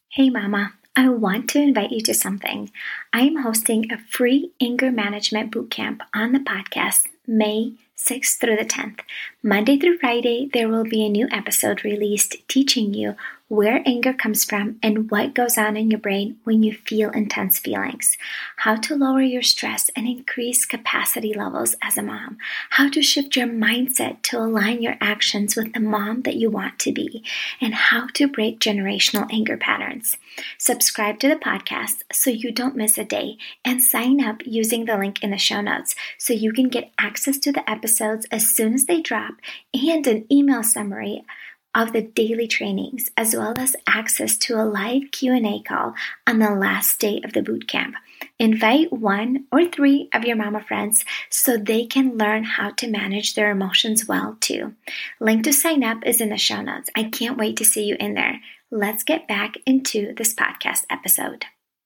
Hey Mama, I want to invite you to something. I am hosting a free anger management bootcamp on the podcast May 6th through the 10th. Monday through Friday, there will be a new episode released teaching you where anger comes from and what goes on in your brain when you feel intense feelings, how to lower your stress and increase capacity levels as a mom, how to shift your mindset to align your actions with the mom that you want to be, and how to break generational anger patterns. Subscribe to the podcast so you don't miss a day and sign up using the link in the show notes so you can get access to the episodes as soon as they drop and an email summary of the daily trainings, as well as access to a live Q&A call on the last day of the bootcamp. Invite 1 or 3 of your mama friends so they can learn how to manage their emotions well too. Link to sign up is in the show notes. I can't wait to see you in there. Let's get back into this podcast episode.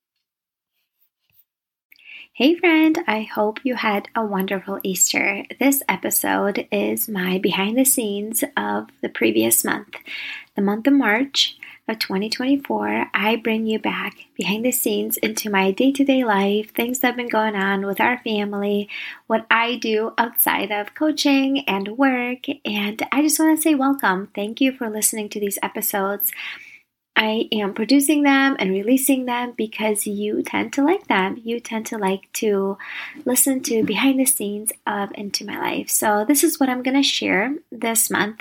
Hey friend, I hope you had a wonderful Easter. This episode is my behind the scenes of the previous month. The month of March of 2024, I bring you back behind the scenes into my day-to-day life, things that have been going on with our family, what I do outside of coaching and work, and I just want to say welcome. Thank you for listening to these episodes. I am producing them and releasing them because you tend to like them. You tend to like to listen to behind the scenes of Into My Life. So this is what I'm going to share this month.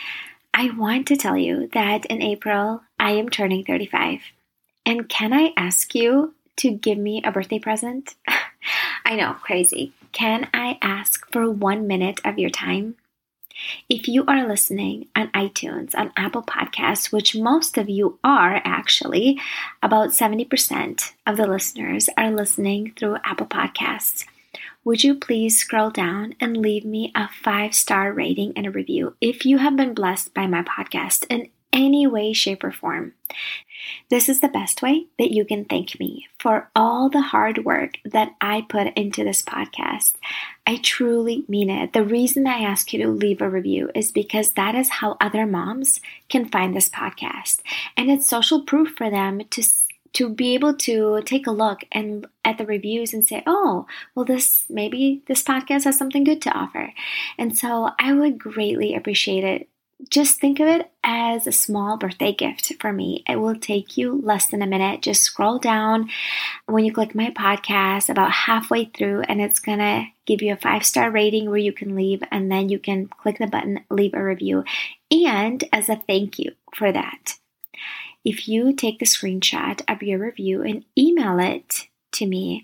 I want to tell you that in April, I am turning 35. And can I ask you to give me a birthday present? I know, crazy. Can I ask for 1 minute of your time? If you are listening on iTunes, on Apple Podcasts, which most of you are actually, about 70% of the listeners are listening through Apple Podcasts, would you please scroll down and leave me a 5-star rating and a review if you have been blessed by my podcast in any way, shape, or form? This is the best way that you can thank me for all the hard work that I put into this podcast. I truly mean it. The reason I ask you to leave a review is because that is how other moms can find this podcast. And it's social proof for them to be able to take a look and at the reviews and say, oh, well, maybe this podcast has something good to offer. And so I would greatly appreciate it. Just think of it as a small birthday gift for me. It will take you less than a minute. Just scroll down when you click my podcast about halfway through, and it's going to give you a 5-star rating where you can leave, and then you can click the button, leave a review. And as a thank you for that, if you take the screenshot of your review and email it to me,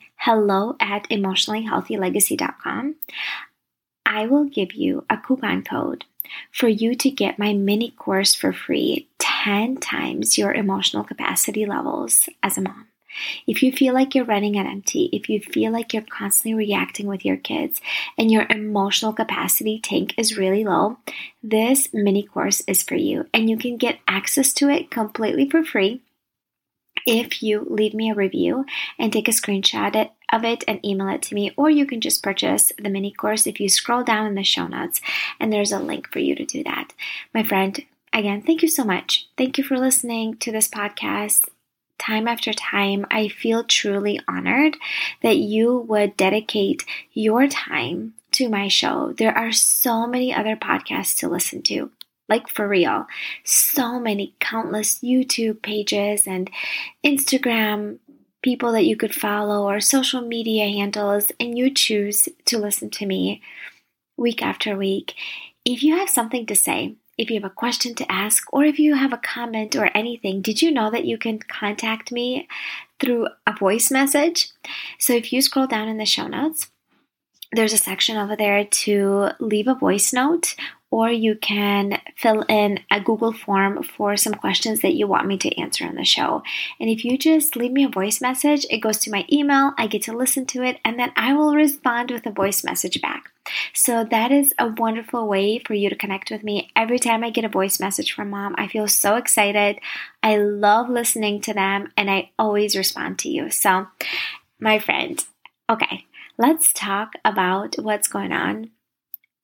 hello@emotionallyhealthylegacy.com, I will give you a coupon code for you to get my mini course for free, 10 times your emotional capacity levels as a mom. If you feel like you're running on empty, if you feel like you're constantly reacting with your kids and your emotional capacity tank is really low, this mini course is for you, and you can get access to it completely for free if you leave me a review and take a screenshot of it and email it to me, or you can just purchase the mini course if you scroll down in the show notes, and there's a link for you to do that. My friend, again, thank you so much. Thank you for listening to this podcast. Time after time, I feel truly honored that you would dedicate your time to my show. There are so many other podcasts to listen to. Like for real, so many countless YouTube pages and Instagram people that you could follow or social media handles, and you choose to listen to me week after week. If you have something to say, if you have a question to ask, or if you have a comment or anything, did you know that you can contact me through a voice message? So if you scroll down in the show notes, there's a section over there to leave a voice note, or you can fill in a Google form for some questions that you want me to answer on the show. And if you just leave me a voice message, it goes to my email, I get to listen to it, and then I will respond with a voice message back. So that is a wonderful way for you to connect with me. Every time I get a voice message from mom, I feel so excited. I love listening to them, and I always respond to you. So, my friend, okay, let's talk about what's going on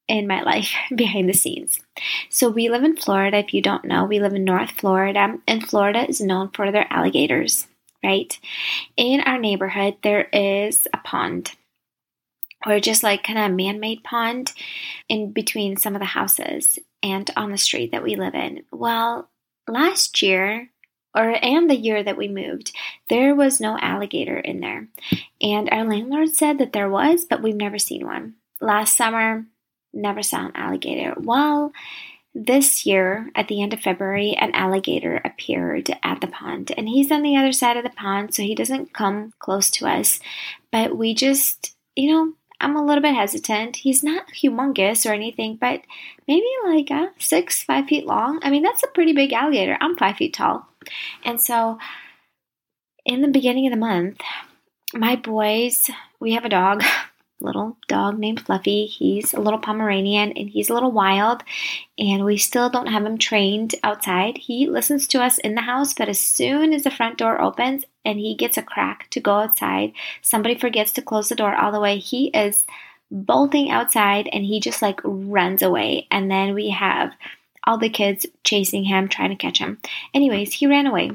in my life behind the scenes. So we live in Florida. If you don't know, we live in North Florida, and Florida is known for their alligators, right? In our neighborhood, there is a pond, or just like kind of man-made pond in between some of the houses and on the street that we live in. Well, last year, and the year that we moved, there was no alligator in there. And our landlord said that there was, but we've never seen one. Last summer, never saw an alligator. Well, this year, at the end of February, an alligator appeared at the pond. And he's on the other side of the pond, so he doesn't come close to us. But we just, I'm a little bit hesitant. He's not humongous or anything, but maybe like 5 feet long. I mean, that's a pretty big alligator. I'm 5 feet tall. And so in the beginning of the month, my boys, we have a dog, little dog named Fluffy. He's a little Pomeranian and he's a little wild, and we still don't have him trained outside. He listens to us in the house, but as soon as the front door opens and he gets a crack to go outside, somebody forgets to close the door all the way, he is bolting outside and he just like runs away. And then we have all the kids chasing him, trying to catch him. Anyways, he ran away.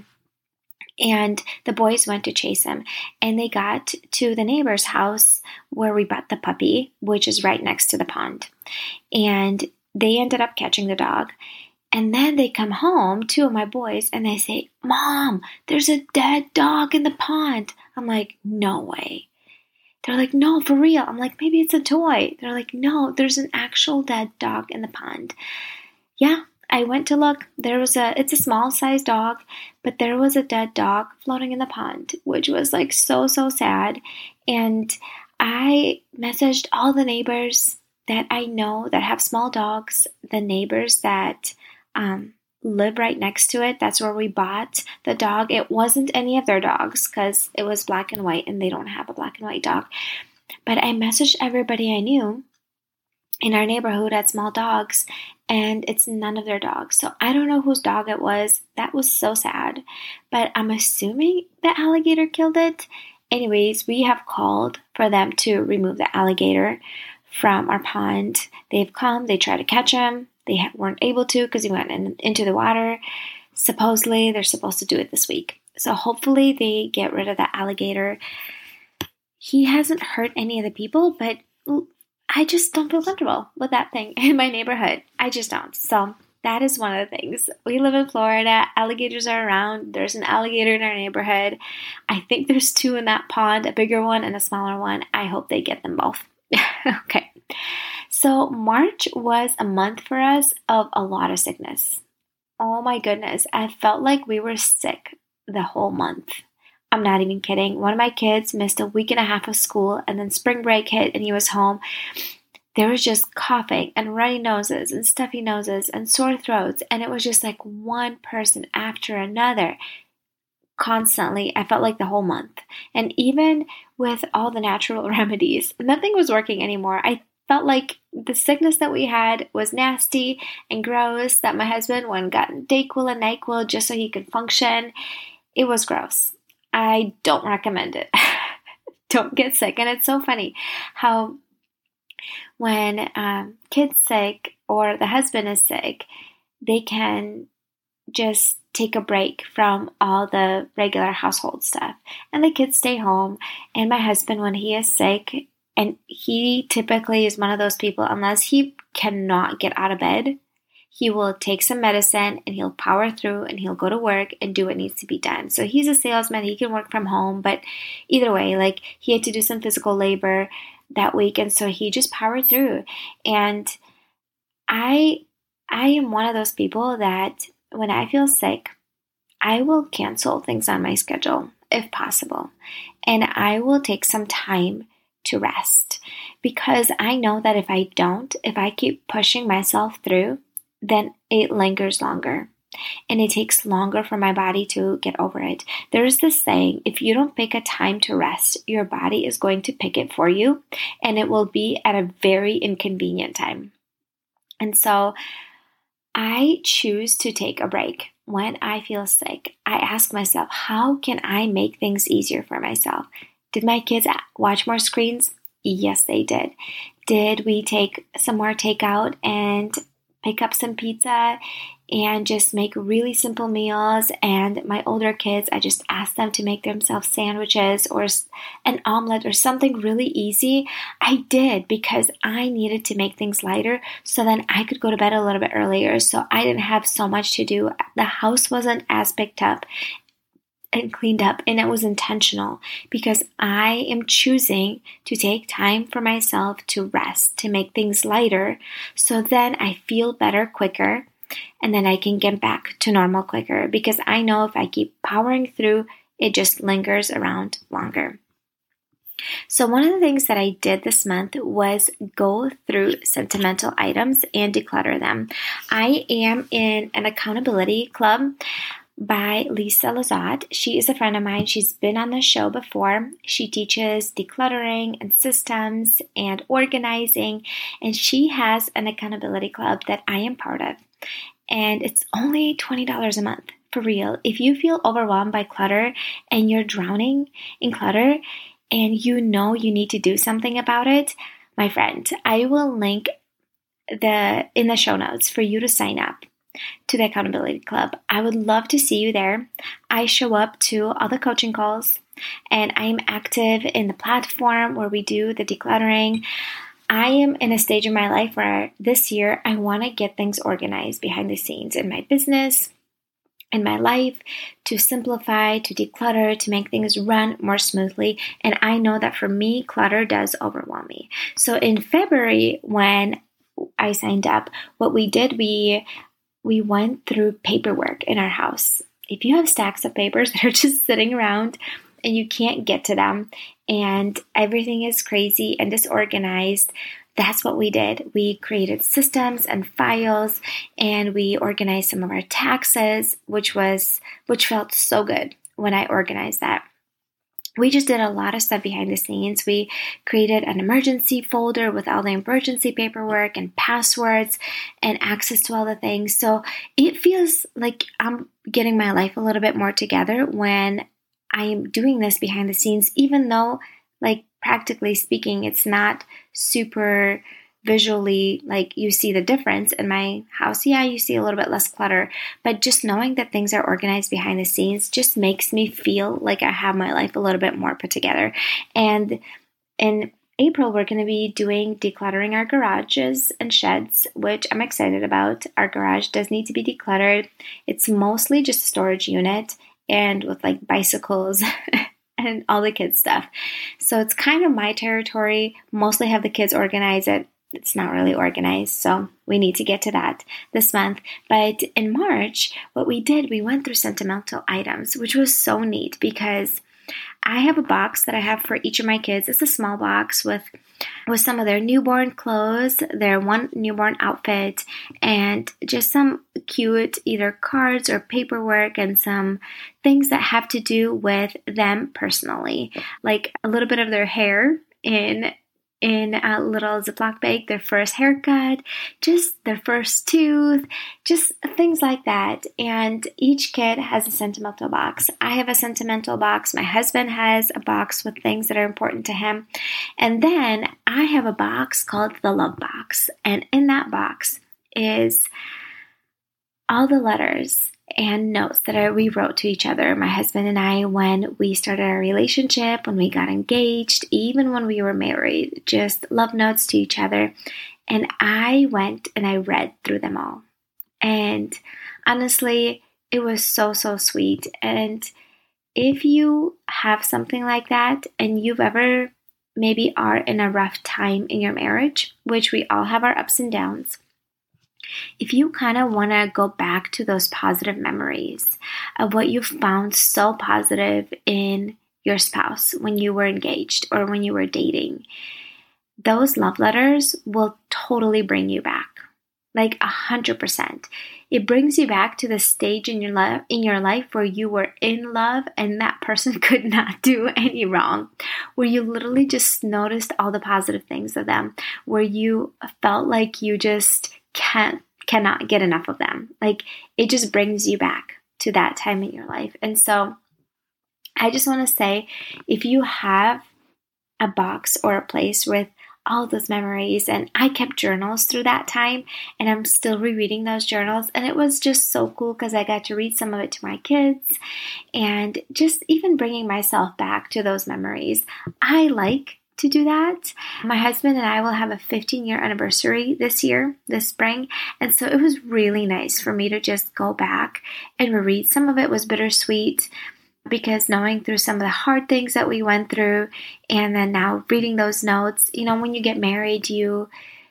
And the boys went to chase him, and they got to the neighbor's house where we bought the puppy, which is right next to the pond. And they ended up catching the dog. And then they come home, two of my boys, and they say, "Mom, there's a dead dog in the pond." I'm like, "No way." They're like, "No, for real." I'm like, "Maybe it's a toy." They're like, "No, there's an actual dead dog in the pond." Yeah. I went to look. It's a small sized dog, but there was a dead dog floating in the pond, which was like so, so sad. And I messaged all the neighbors that I know that have small dogs, the neighbors that live right next to it. That's where we bought the dog. It wasn't any of their dogs because it was black and white and they don't have a black and white dog. But I messaged everybody I knew in our neighborhood had small dogs, and it's none of their dogs. So I don't know whose dog it was. That was so sad. But I'm assuming the alligator killed it. Anyways, we have called for them to remove the alligator from our pond. They've come. They tried to catch him. They weren't able to because he went into the water. Supposedly, they're supposed to do it this week. So hopefully they get rid of the alligator. He hasn't hurt any of the people, but I just don't feel comfortable with that thing in my neighborhood. I just don't. So that is one of the things. We live in Florida. Alligators are around. There's an alligator in our neighborhood. I think there's 2 in that pond, a bigger one and a smaller one. I hope they get them both. Okay. So March was a month for us of a lot of sickness. Oh my goodness. I felt like we were sick the whole month. I'm not even kidding. One of my kids missed a week and a half of school, and then spring break hit and he was home. There was just coughing and runny noses and stuffy noses and sore throats. And it was just like one person after another constantly. I felt like the whole month. And even with all the natural remedies, nothing was working anymore. I felt like the sickness that we had was nasty and gross, that my husband went and got Dayquil and NyQuil just so he could function. It was gross. I don't recommend it. Don't get sick. And it's so funny how when kid's sick or the husband is sick, they can just take a break from all the regular household stuff. And the kids stay home. And my husband, when he is sick, and he typically is one of those people, unless he cannot get out of bed, he will take some medicine and he'll power through and he'll go to work and do what needs to be done. So he's a salesman. He can work from home. But either way, like he had to do some physical labor that week. And so he just powered through. And I am one of those people that when I feel sick, I will cancel things on my schedule if possible. And I will take some time to rest because I know that if I keep pushing myself through, then it lingers longer and it takes longer for my body to get over it. There's this saying, if you don't pick a time to rest, your body is going to pick it for you and it will be at a very inconvenient time. And so I choose to take a break when I feel sick. I ask myself, how can I make things easier for myself? Did my kids watch more screens? Yes, they did. Did we take some more takeout and pick up some pizza and just make really simple meals? And my older kids, I just asked them to make themselves sandwiches or an omelet or something really easy. I did because I needed to make things lighter so then I could go to bed a little bit earlier so I didn't have so much to do. The house wasn't as picked up and cleaned up, and it was intentional because I am choosing to take time for myself to rest, to make things lighter, so then I feel better quicker, and then I can get back to normal quicker because I know if I keep powering through, it just lingers around longer. So one of the things that I did this month was go through sentimental items and declutter them. I am in an accountability club by Lisa Lazat. She is a friend of mine. She's been on the show before. She teaches decluttering and systems and organizing, and she has an accountability club that I am part of. And it's only $20 a month, for real. If you feel overwhelmed by clutter and you're drowning in clutter and you know you need to do something about it, my friend, I will link in the show notes for you to sign up to the accountability club. I would love to see you there. I show up to all the coaching calls and I'm active in the platform where we do the decluttering. I am in a stage in my life where this year I want to get things organized behind the scenes in my business, in my life, to simplify, to declutter, to make things run more smoothly. And I know that for me, clutter does overwhelm me. So in February, when I signed up, what we did, we went through paperwork in our house. If you have stacks of papers that are just sitting around and you can't get to them and everything is crazy and disorganized, that's what we did. We created systems and files and we organized some of our taxes, which felt so good when I organized that. We just did a lot of stuff behind the scenes. We created an emergency folder with all the emergency paperwork and passwords and access to all the things. So it feels like I'm getting my life a little bit more together when I am doing this behind the scenes, even though, like, practically speaking, it's not super visually, like, you see the difference in my house. Yeah, you see a little bit less clutter, but just knowing that things are organized behind the scenes just makes me feel like I have my life a little bit more put together. And in April, we're going to be doing decluttering our garages and sheds, which I'm excited about. Our garage does need to be decluttered. It's mostly just a storage unit and with like bicycles and all the kids' stuff. So it's kind of my territory. Mostly have the kids organize it. It's not really organized, so we need to get to that this month. But in March, what we did, we went through sentimental items, which was so neat because I have a box that I have for each of my kids. It's a small box with some of their newborn clothes, their one newborn outfit, and just some cute either cards or paperwork and some things that have to do with them personally, like a little bit of their hair in a little Ziploc bag, their first haircut, just their first tooth, just things like that. And each kid has a sentimental box. I have a sentimental box. My husband has a box with things that are important to him. And then I have a box called the Love Box. And in that box is all the letters and notes that we wrote to each other, my husband and I, when we started our relationship, when we got engaged, even when we were married, just love notes to each other. And I went and I read through them all. And honestly, it was so, so sweet. And if you have something like that and you've ever maybe are in a rough time in your marriage, which we all have our ups and downs, if you kind of want to go back to those positive memories of what you found so positive in your spouse when you were engaged or when you were dating, those love letters will totally bring you back, like 100%. It brings you back to the stage in your life where you were in love and that person could not do any wrong, where you literally just noticed all the positive things of them, where you felt like you just cannot get enough of them. Like, it just brings you back to that time in your life. And so I just want to say, if you have a box or a place with all those memories. And I kept journals through that time, and I'm still rereading those journals. And it was just so cool because I got to read some of it to my kids and just even bringing myself back to those memories. I like to do that. My husband and I will have a 15-year anniversary this year, this spring. And so it was really nice for me to just go back and reread. Some of it was bittersweet because knowing through some of the hard things that we went through, and then now reading those notes, when you get married, you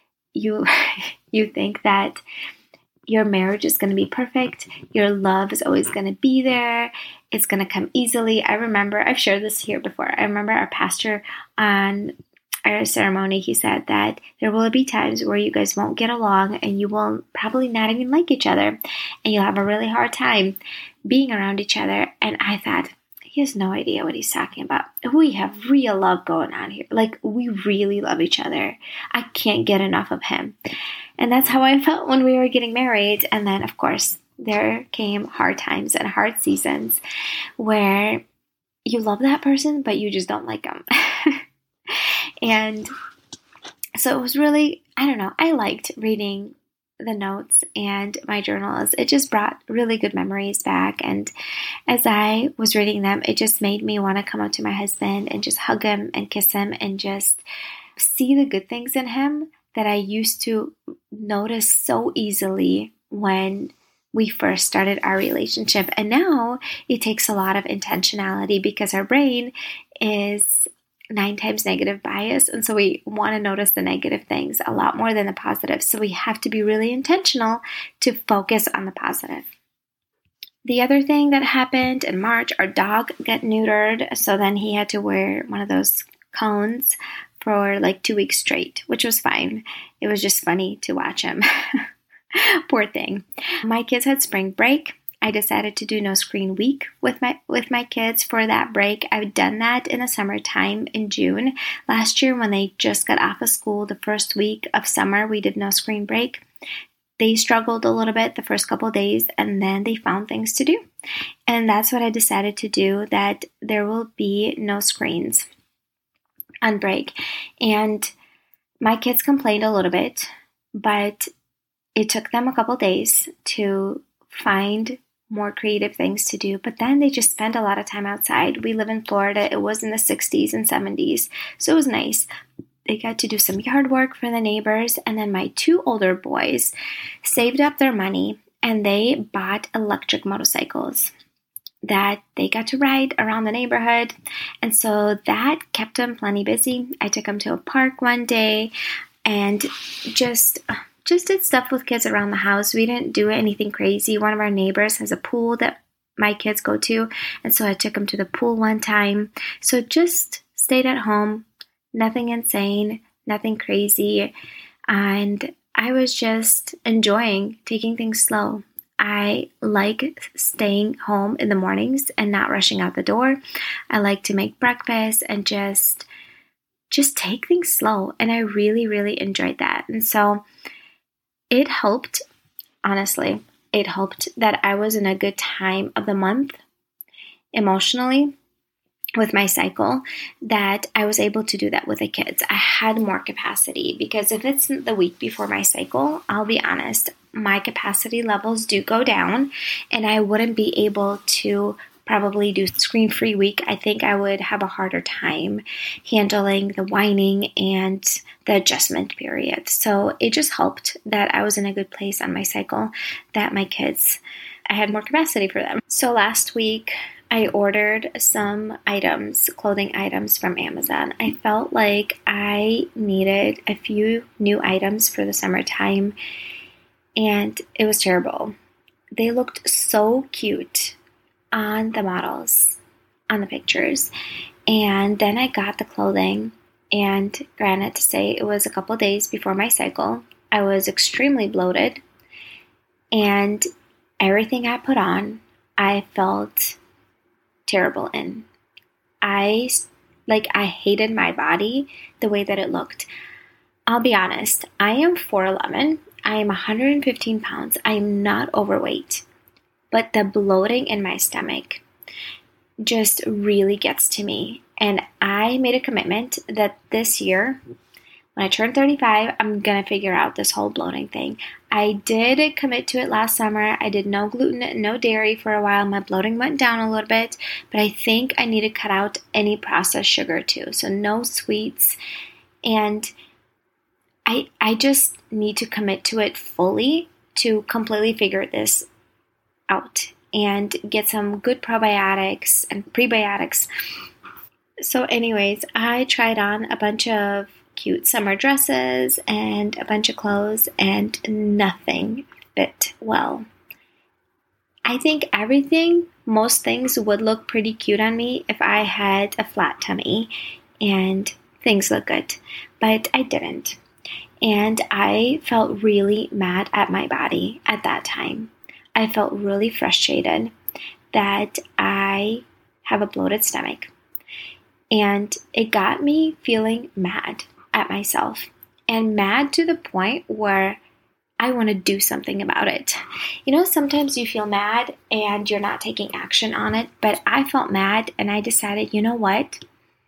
you think that your marriage is going to be perfect. Your love is always going to be there. It's going to come easily. I remember, I've shared this here before. I remember our pastor on our ceremony, he said that there will be times where you guys won't get along and you will probably not even like each other and you'll have a really hard time being around each other. And I thought, he has no idea what he's talking about. We have real love going on here. Like, we really love each other. I can't get enough of him. And that's how I felt when we were getting married. And then, of course, there came hard times and hard seasons where you love that person, but you just don't like them. And so it was really, I don't know, I liked reading the notes and my journals. It just brought really good memories back. And as I was reading them, it just made me want to come up to my husband and just hug him and kiss him and just see the good things in him that I used to notice so easily when we first started our relationship. And now it takes a lot of intentionality because our brain is 9 times negative bias. And so we want to notice the negative things a lot more than the positive. So we have to be really intentional to focus on the positive. The other thing that happened in March, our dog got neutered. So then he had to wear one of those cones for like 2 weeks straight, which was fine. It was just funny to watch him. Poor thing. My kids had spring break. I decided to do no screen week with my kids for that break. I've done that in the summertime in June. Last year when they just got off of school, the first week of summer, we did no screen break. They struggled a little bit the first couple of days, and then they found things to do. And that's what I decided to do, that there will be no screens on break. And my kids complained a little bit, but it took them a couple days to find more creative things to do, but then they just spent a lot of time outside. We live in Florida. It was in the 60s and 70s, so it was nice. They got to do some yard work for the neighbors, and then my 2 older boys saved up their money and they bought electric motorcycles that they got to ride around the neighborhood, and so that kept them plenty busy. I took them to a park one day and just did stuff with kids around the house. We didn't do anything crazy. One of our neighbors has a pool that my kids go to, and so I took them to the pool one time. So just stayed at home, nothing insane, nothing crazy, and I was just enjoying taking things slow. I like staying home in the mornings and not rushing out the door. I like to make breakfast and just take things slow, and I really, really enjoyed that. And so it helped, honestly, it helped that I was in a good time of the month emotionally with my cycle, that I was able to do that with the kids. I had more capacity, because if it's the week before my cycle, I'll be honest, my capacity levels do go down and I wouldn't be able to probably do screen-free week. I think I would have a harder time handling the whining and the adjustment period. So it just helped that I was in a good place on my cycle, that my kids, I had more capacity for them. So last week, I ordered some items, clothing items from Amazon. I felt like I needed a few new items for the summertime, and it was terrible. They looked so cute on the models, on the pictures. And then I got the clothing, and granted to say it was a couple days before my cycle. I was extremely bloated, and everything I put on, I felt terrible in. I hated my body the way that it looked. I'll be honest, I am 4'11". I am 115 pounds. I am not overweight. But the bloating in my stomach just really gets to me. And I made a commitment that this year, when I turn 35, I'm going to figure out this whole bloating thing. I did commit to it last summer. I did no gluten, no dairy for a while. My bloating went down a little bit, but I think I need to cut out any processed sugar too. So no sweets. And I just need to commit to it fully to completely figure this out and get some good probiotics and prebiotics. So anyways, I tried on a bunch of cute summer dresses and a bunch of clothes, and nothing fit well. I think most things would look pretty cute on me if I had a flat tummy and things look good, but I didn't. And I felt really mad at my body at that time. I felt really frustrated that I have a bloated stomach. And it got me feeling mad at myself, and mad to the point where I want to do something about it. Sometimes you feel mad and you're not taking action on it, but I felt mad and I decided, you know what?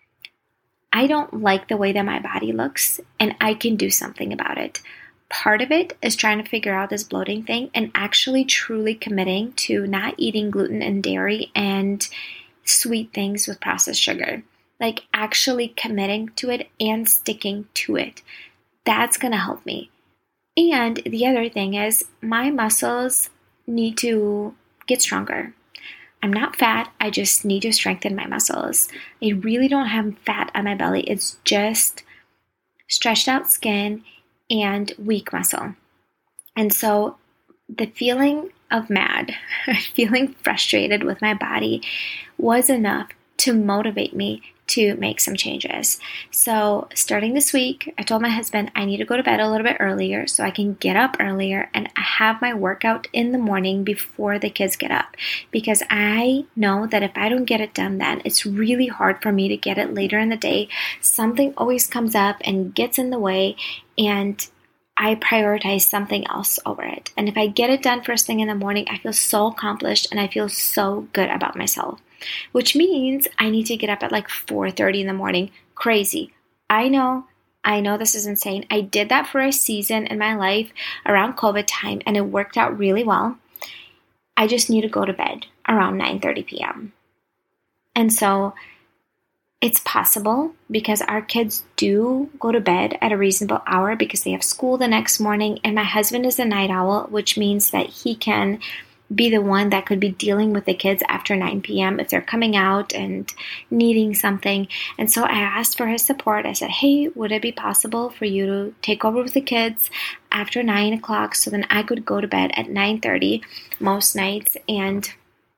I don't like the way that my body looks, and I can do something about it. Part of it is trying to figure out this bloating thing and actually truly committing to not eating gluten and dairy and sweet things with processed sugar. Like actually committing to it and sticking to it. That's going to help me. And the other thing is my muscles need to get stronger. I'm not fat. I just need to strengthen my muscles. I really don't have fat on my belly. It's just stretched out skin and weak muscle. And so the feeling of mad, feeling frustrated with my body was enough to motivate me to make some changes. So starting this week, I told my husband I need to go to bed a little bit earlier so I can get up earlier and have my workout in the morning before the kids get up. Because I know that if I don't get it done then, it's really hard for me to get it later in the day. Something always comes up and gets in the way, and I prioritize something else over it. And if I get it done first thing in the morning, I feel so accomplished and I feel so good about myself. Which means I need to get up at like 4:30 in the morning. Crazy. I know this is insane. I did that for a season in my life around COVID time, and it worked out really well. I just need to go to bed around 9:30 p.m. And so it's possible because our kids do go to bed at a reasonable hour because they have school the next morning, and my husband is a night owl, which means that he can be the one that could be dealing with the kids after 9 p.m. if they're coming out and needing something. And so I asked for his support. I said, hey, would it be possible for you to take over with the kids after 9 o'clock so then I could go to bed at 9:30 most nights and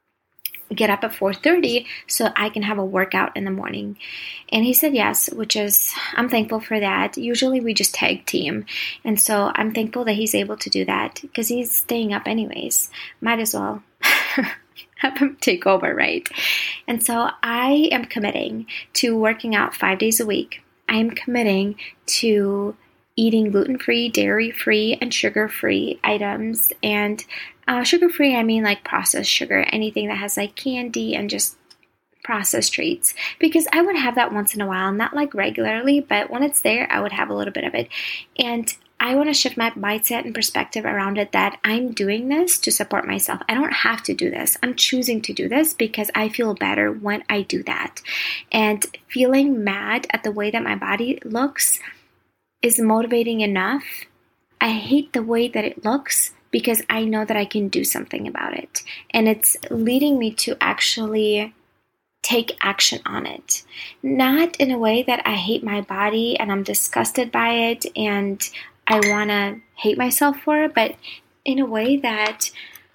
get up at 4:30 so I can have a workout in the morning? And he said yes, which is, I'm thankful for that. Usually we just tag team. And so I'm thankful that he's able to do that because he's staying up anyways. Might as well have him take over, right? And so I am committing to working out 5 days a week. I am committing to eating gluten-free, dairy-free, and sugar-free items. And sugar-free, I mean like processed sugar, anything that has like candy and just processed treats. Because I would have that once in a while, not like regularly, but when it's there, I would have a little bit of it. And I want to shift my mindset and perspective around it that I'm doing this to support myself. I don't have to do this. I'm choosing to do this because I feel better when I do that. And feeling mad at the way that my body looks is motivating enough. I hate the way that it looks because I know that I can do something about it. And it's leading me to actually take action on it. Not in a way that I hate my body and I'm disgusted by it and I want to hate myself for it, but in a way that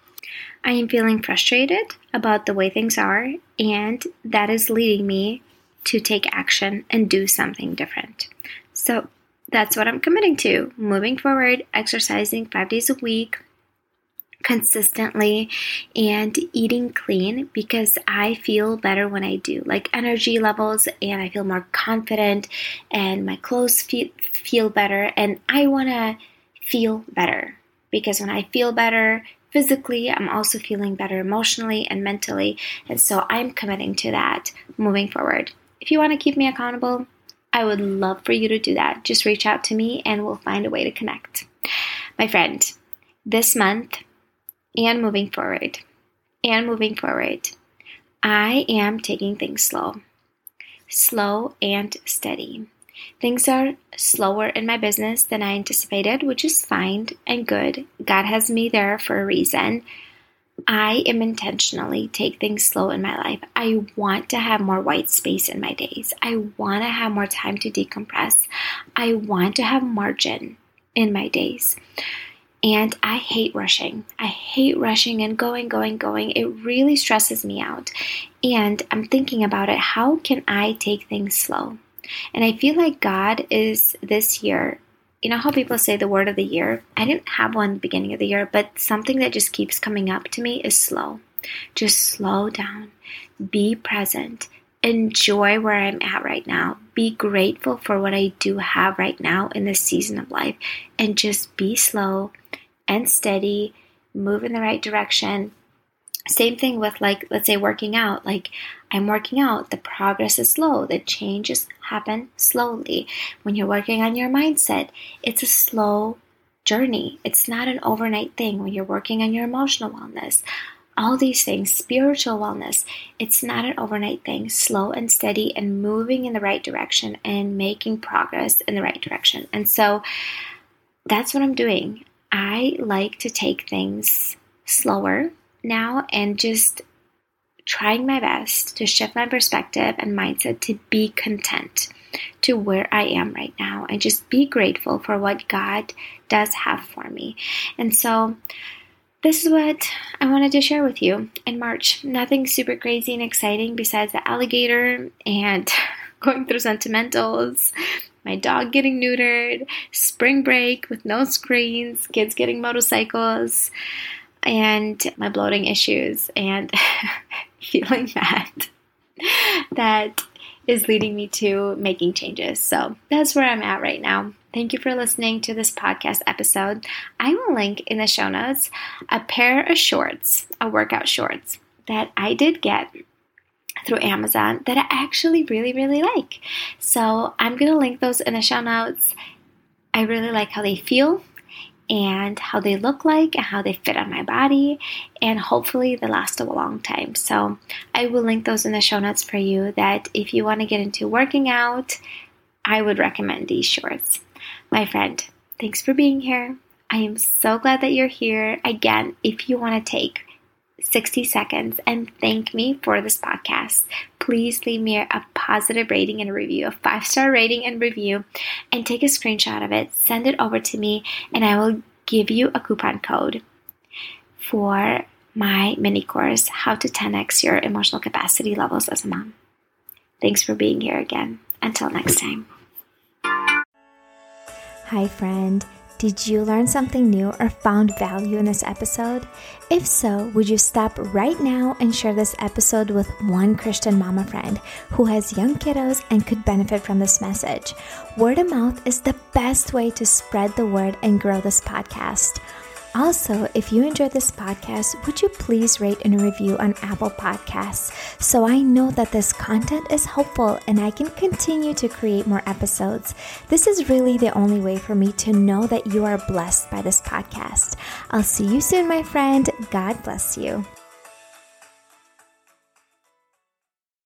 I am feeling frustrated about the way things are, and that is leading me to take action and do something different. So that's what I'm committing to. Moving forward, exercising 5 days a week, consistently, and eating clean because I feel better when I do. Like energy levels, and I feel more confident, and my clothes feel better, and I want to feel better because when I feel better physically, I'm also feeling better emotionally and mentally, and so I'm committing to that moving forward. if you want to keep me accountable, I would love for you to do that. Just reach out to me and we'll find a way to connect. My friend, this month and moving forward, I am taking things slow and steady. Things are slower in my business than I anticipated, which is fine and good. God has me there for a reason. I am intentionally take things slow in my life. I want to have more white space in my days. I want to have more time to decompress. I want to have margin in my days. And I hate rushing. I hate rushing and going. It really stresses me out. And I'm thinking about it. How can I take things slow? And I feel like God is this year. You know how people say the word of the year? I didn't have one at the beginning of the year, but something that just keeps coming up to me is slow. Just slow down. Be present. Enjoy where I'm at right now. Be grateful for what I do have right now in this season of life. And just be slow and steady. Move in the right direction. Same thing with, like, let's say working out. Like, I'm working out. The progress is slow. The changes happen slowly. When you're working on your mindset, it's a slow journey. It's not an overnight thing. When you're working on your emotional wellness, all these things, spiritual wellness, it's not an overnight thing. Slow and steady and moving in the right direction and making progress in the right direction. And so that's what I'm doing. I like to take things slower now and just trying my best to shift my perspective and mindset to be content to where I am right now and just be grateful for what God does have for me. And so this is what I wanted to share with you in March. Nothing super crazy and exciting besides the alligator and going through sentimentals, my dog getting neutered, spring break with no screens, kids getting motorcycles, and my bloating issues and feeling that is leading me to making changes. So that's where I'm at right now. Thank you for listening to this podcast episode. I will link in the show notes a pair of shorts, workout shorts that I did get through Amazon that I actually really like. So I'm going to link those in the show notes. I really like how they feel and how they look like and how they fit on my body, and hopefully they last a long time. So I will link those in the show notes for you, that if you want to get into working out, I would recommend these shorts. My friend, thanks for being here. I am so glad that you're here. Again, if you want to take 60 seconds and thank me for this podcast, please leave me a positive rating and a review, a 5-star rating and review, and take a screenshot of it. Send it over to me, and I will give you a coupon code for my mini course, How to 10x Your Emotional Capacity Levels as a Mom. Thanks for being here again. Until next time. Hi, friend. Did you learn something new or found value in this episode? If so, would you stop right now and share this episode with one Christian mama friend who has young kiddos and could benefit from this message? Word of mouth is the best way to spread the word and grow this podcast. Also, if you enjoyed this podcast, would you please rate and review on Apple Podcasts so I know that this content is helpful and I can continue to create more episodes. This is really the only way for me to know that you are blessed by this podcast. I'll see you soon, my friend. God bless you.